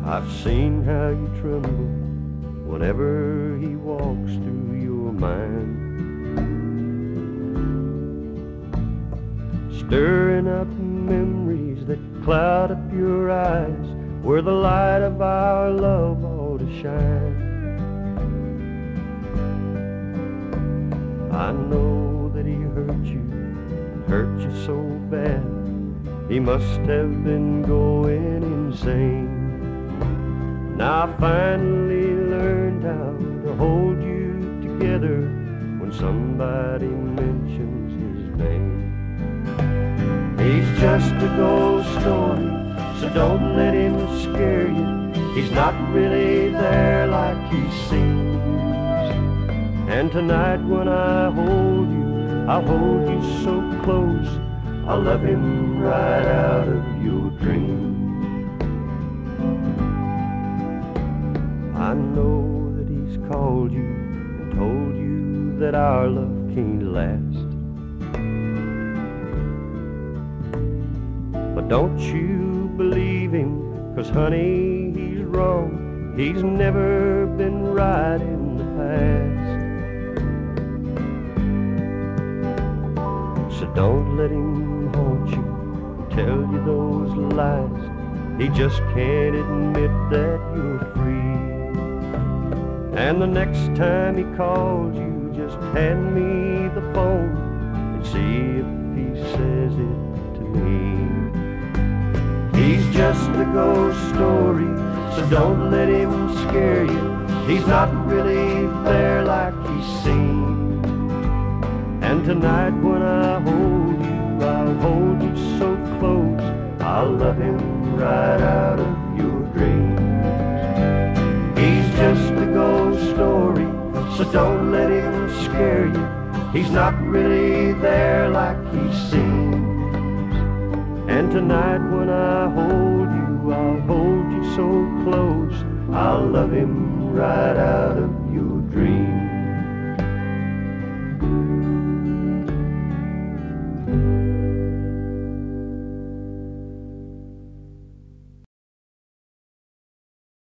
I've seen how you tremble whenever he walks through your mind, stirring up memories that cloud up your eyes where the light of our love ought to shine. I know that he hurt you so bad, he must have been going insane. Now I finally learned how to hold you together when somebody mentions his name. He's just a ghost story, so don't let him scare you. He's not really there like he seems. And tonight when I hold you, I'll hold you so close, I'll love him right out of your dreams. I know that he's called you and told you that our love can't last, but don't you believe him, 'cause honey, he's wrong. He's never been right in the past. So don't let him haunt you and tell you those lies. He just can't admit that you're free. And the next time he calls you, just hand me the phone and see if he says it to me. He's just a ghost story, so don't let him scare you. He's not really there like he seems. And tonight when I hold you, I'll hold you so close, I'll love him right out of your dreams. He's just a ghost story, so don't let him scare you. He's not really there like he seems. And tonight when I hold you, I'll hold you so close, I'll love him right out of your dreams.